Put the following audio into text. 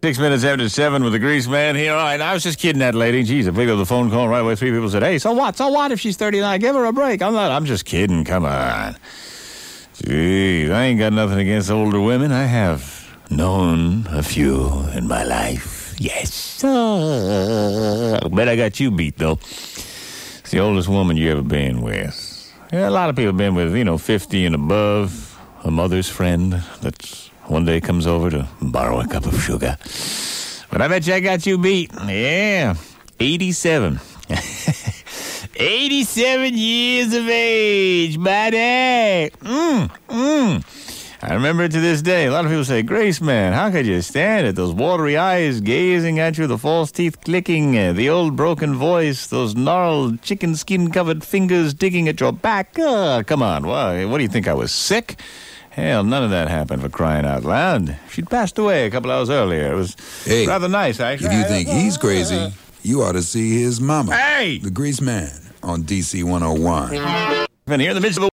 6 minutes after 7 with the Grease Man here. All right, I was just kidding that lady. Jeez, I picked up the phone call right away. 3 people said, hey, so what? So what if she's 39? Give her a break. I'm just kidding. Come on. Jeez, I ain't got nothing against older women. I have known a few in my life. Yes. I bet I got you beat, though. It's the oldest woman you ever been with. Yeah, a lot of people have been with, 50 and above. A mother's friend that one day comes over to borrow a cup of sugar. But I bet you I got you beat. Yeah. 87. 87 years of age, buddy. I remember it to this day. A lot of people say, Grace, man, how could you stand it? Those watery eyes gazing at you, the false teeth clicking, the old broken voice, those gnarled chicken skin-covered fingers digging at your back. Come on. What do you think, I was sick? Hell, none of that happened, for crying out loud. She'd passed away a couple hours earlier. It was rather nice, actually. If you think he's crazy, you ought to see his mama. Hey! The Grease Man on DC 101. And here in the midst of a